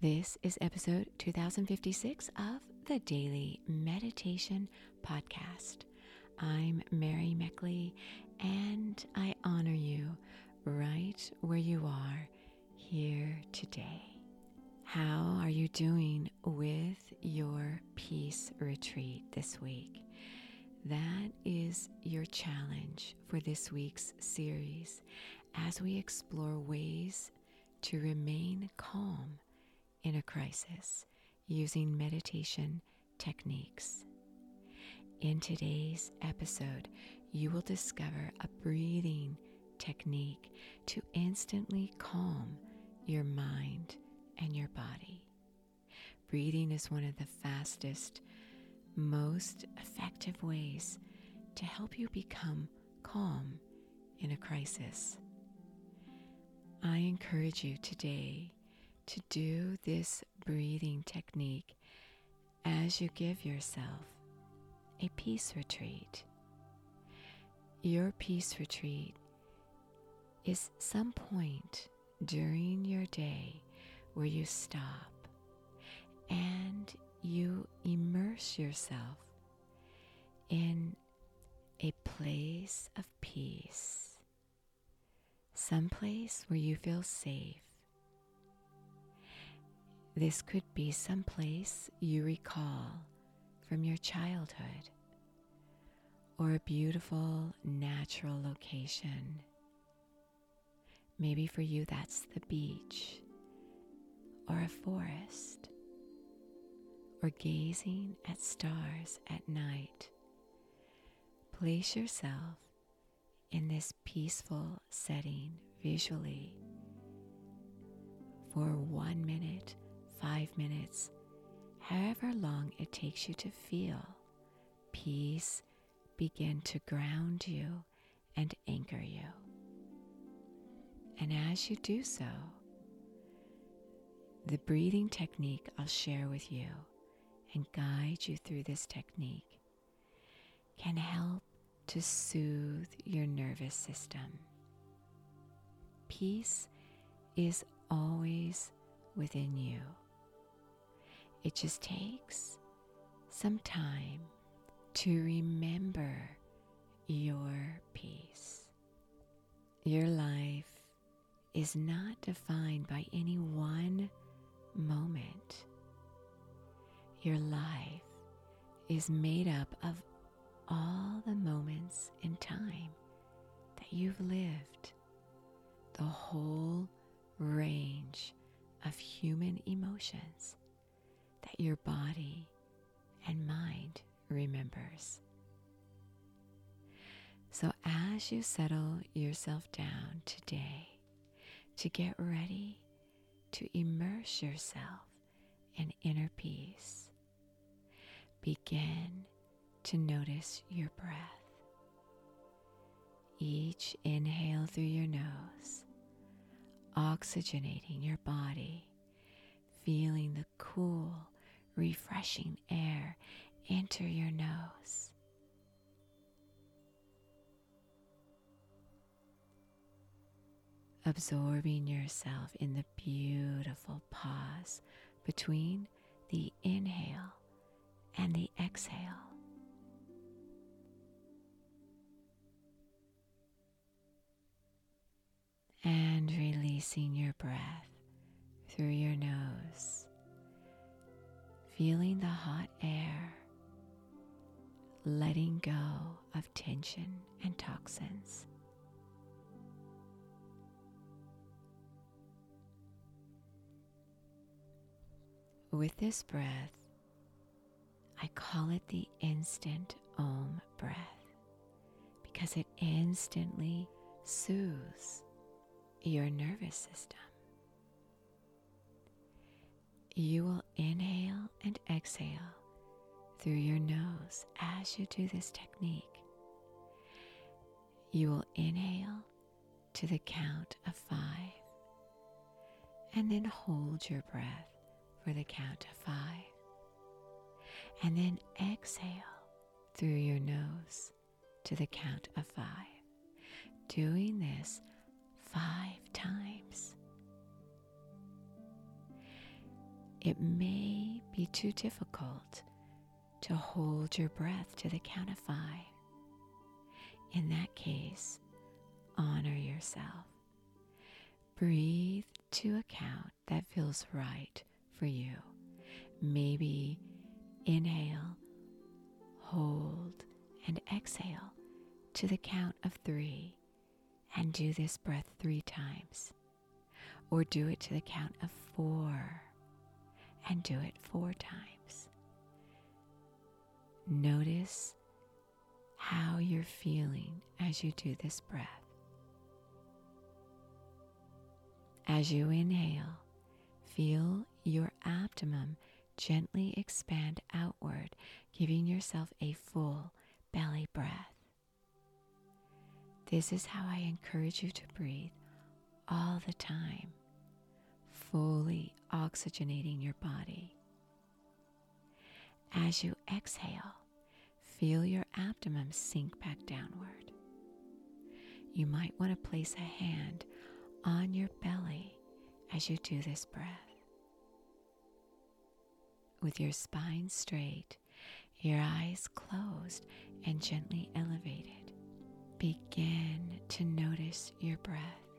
This is episode 2056 of the Daily Meditation Podcast. I'm Mary Meckley, and I honor you right where you are here today. How are you doing with your peace retreat this week? That is your challenge for this week's series as we explore ways to remain calm in a crisis using meditation techniques. In today's episode, you will discover a breathing technique to instantly calm your mind and your body. Breathing is one of the fastest, most effective ways to help you become calm in a crisis. I encourage you today to do this breathing technique as you give yourself a peace retreat. Your peace retreat is some point during your day where you stop and you immerse yourself in a place of peace, some place where you feel safe. This could be some place you recall from your childhood, or a beautiful natural location. Maybe for you that's the beach, or a forest, or gazing at stars at night. Place yourself in this peaceful setting visually for 1 minute, 5 minutes, however long it takes you to feel peace begin to ground you and anchor you. And as you do so, the breathing technique I'll share with you and guide you through this technique can help to soothe your nervous system. Peace is always within you. It just takes some time to remember your peace. Your life is not defined by any one moment. Your life is made up of all the moments in time that you've lived, the whole range of human emotions that your body and mind remembers. So as you settle yourself down today to get ready to immerse yourself in inner peace, begin to notice your breath. Each inhale through your nose, oxygenating your body, feeling the cool, refreshing air enter your nose. Absorbing yourself in the beautiful pause between the inhale and the exhale. And releasing your breath through your nose, feeling the hot air, letting go of tension and toxins. With this breath, I call it the instant Om breath because it instantly soothes your nervous system. You will inhale and exhale through your nose as you do this technique. You will inhale to the count of 5 and then hold your breath for the count of 5. And then exhale through your nose to the count of 5. Doing this 5 times. it may be too difficult to hold your breath to the count of 5. In that case, honor yourself. Breathe to a count that feels right for you. Maybe inhale, hold, and exhale to the count of 3, and do this breath 3 times. Or do it to the count of 4 and do it 4 times. Notice how you're feeling as you do this breath. As you inhale, feel your abdomen gently expand outward, giving yourself a full belly breath. This is how I encourage you to breathe all the time, fully oxygenating your body. As you exhale, feel your abdomen sink back downward. You might want to place a hand on your belly as you do this breath. With your spine straight, your eyes closed and gently elevated, begin to notice your breath.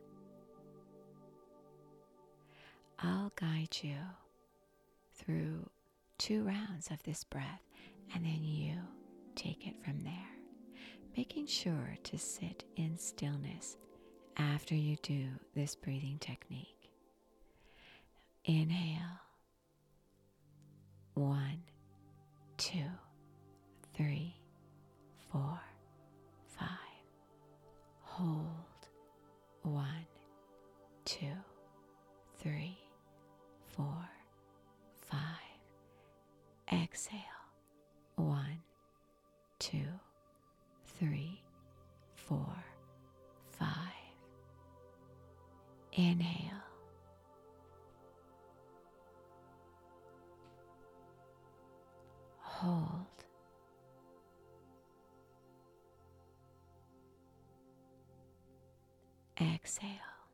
I'll guide you through 2 rounds of this breath, and then you take it from there, making sure to sit in stillness after you do this breathing technique. Inhale. 1, 2, 3, 4, 5. Hold. 1, 2, 3, 4, 5. Exhale. 1, 2, 3, 4, 5. Inhale. Hold. Exhale.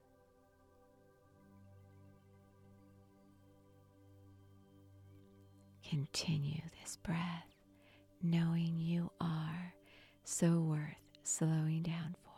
Continue this breath, knowing you are so worth slowing down for.